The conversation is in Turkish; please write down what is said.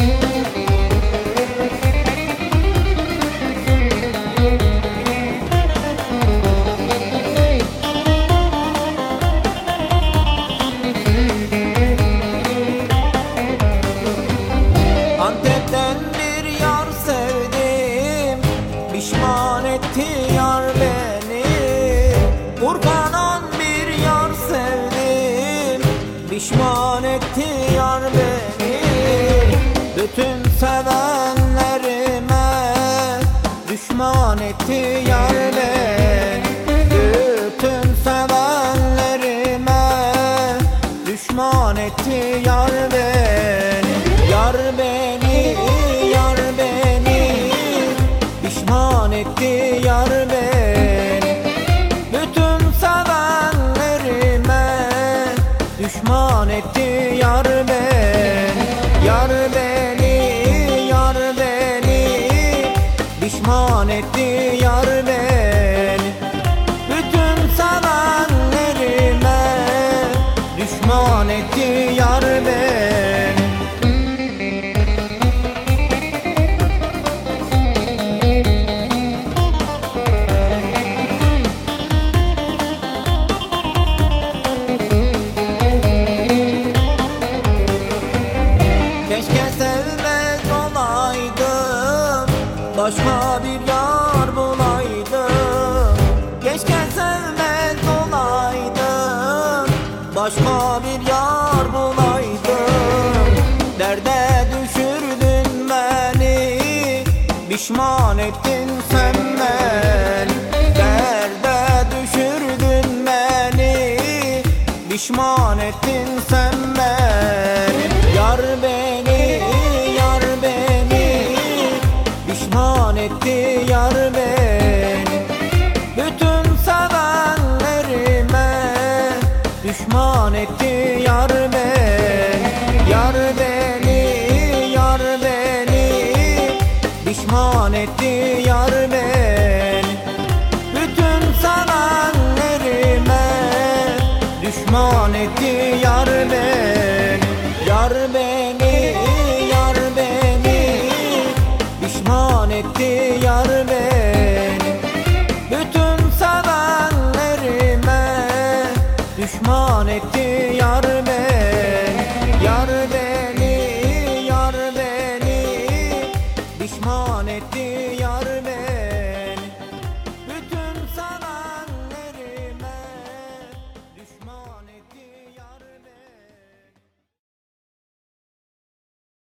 Antep'ten bir yar sevdim, pişman etti yar beni. Urfa'dan bir yar sevdim, pişman etti yar beni. Bütün sevenlerime düşman etti yar beni. Bütün sevenlerime düşman etti yar beni. Yar beni, yar beni, pişman etti yar beni. Bütün sevenlerime düşman etti yar beni. Yar beni, yar beni, pişman etti yar beni. Bütün sevenlerime düşman etti yar beni. Keşke sevmez olaydım, başka bir yar bulaydım. Keşke sevmez olaydım, başka bir yar bulaydım. Derde düşürdün beni, pişman ettin sen beni. Derde düşürdün beni, pişman ettin sen beni. Yar beni, yar beni, pişman etti yar beni. Bütün sevenlerime düşman etti yar beni. Yar beni, yar beni, pişman etti yar beni. Bütün sevenlerime düşman etti yar beni. Yar beni, yar beni, pişman etti yar beni. Bütün sevenlerime düşman etti